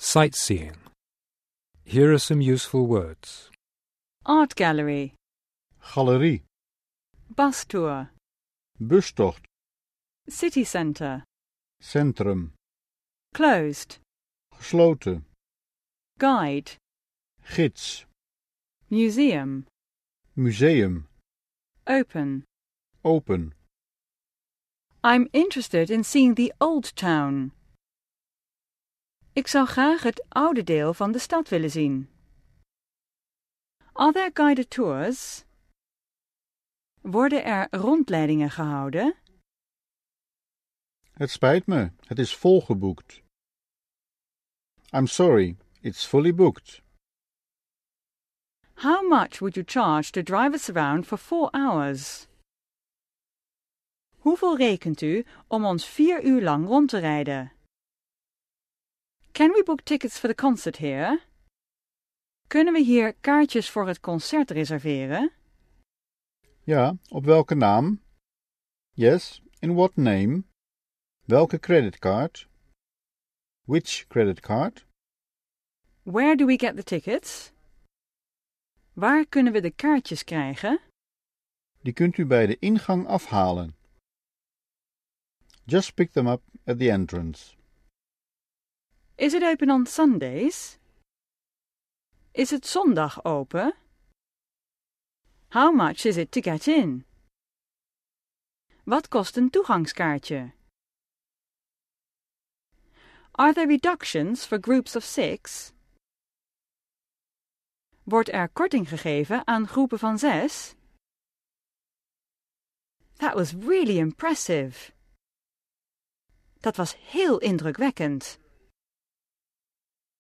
Sightseeing. Here are some useful words. Art gallery, Galerie. bus tour, Bustocht. city centre, Centrum. closed, Gesloten. guide, Gids. museum, Museum. open. Open. I'm interested in seeing the old town. Ik zou graag het oude deel van de stad willen zien. Are there guided tours? Worden er rondleidingen gehouden? Het spijt me, het is volgeboekt. I'm sorry, it's fully booked. How much would you charge to drive us around for 4 hours? Hoeveel rekent u om ons 4 uur lang rond te rijden? Can we book tickets for the concert here? Kunnen we hier kaartjes voor het concert reserveren? Ja, op welke naam? Yes, in what name? Welke creditcard? Which credit card? Where do we get the tickets? Waar kunnen we de kaartjes krijgen? Die kunt u bij de ingang afhalen. Just pick them up at the entrance. Is it open on Sundays? Is het zondag open? How much is it to get in? Wat kost een toegangskaartje? Are there reductions for groups of 6? Wordt er korting gegeven aan groepen van 6? That was really impressive. Dat was heel indrukwekkend.